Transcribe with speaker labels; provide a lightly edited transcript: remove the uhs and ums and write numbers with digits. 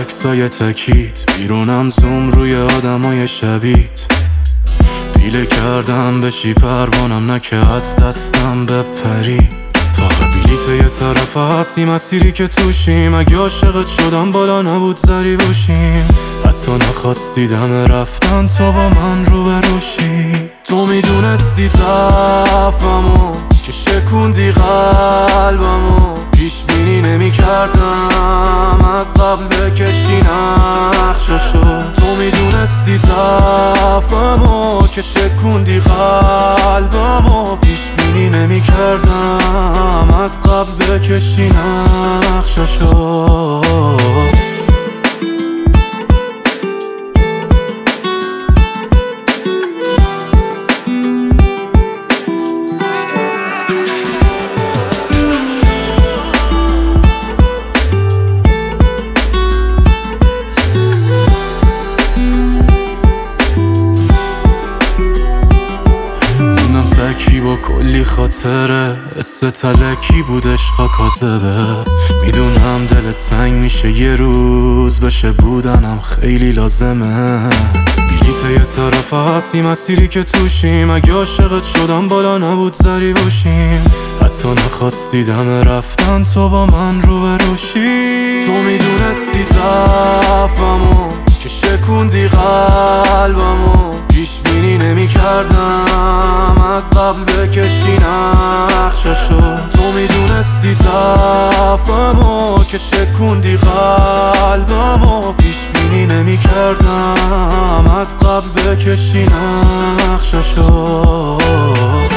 Speaker 1: عکسای تکیت، بیرونم زوم روی آدمای شبیت. پیله کردم بشی پروانم، نه که از دستم بپری. فقط بلیت یه طرف هستی مسیری که توشیم. اگه عاشقت شدم بالا نبود زری باشیم. حتی نخواستی دم رفتن تو با من رو بروشی. تو میدونستی ضعفمو که شکوندی قلبمو. پیش بینی نمی کردم از قبل بکشی نقششو. تو میدونستی ضعفمو که شکوندی قلبمو. پیش بینی نمی کردم از قبل بکشی نقششو. تکی با کلی خاطره، تلکی بود عشقا کاذبه. میدونم دلت تنگ میشه یه روز بشه بودنم خیلی لازمه. بلیت یه طرف هستی مسیری که توشیم. اگه عاشقت شدم بالا نبود زری باشیم. حتی نخواستی دم رفتن تو با من رو بروشی. تو میدونستی ضعفمو که شکوندی قلبمو. پیش بینی نمی کردم از قبل بکشی نقششو. تو میدونستی ضعفمو که شکوندی قلبمو. پیش بینی نمی کردم از قبل بکشی نقششو.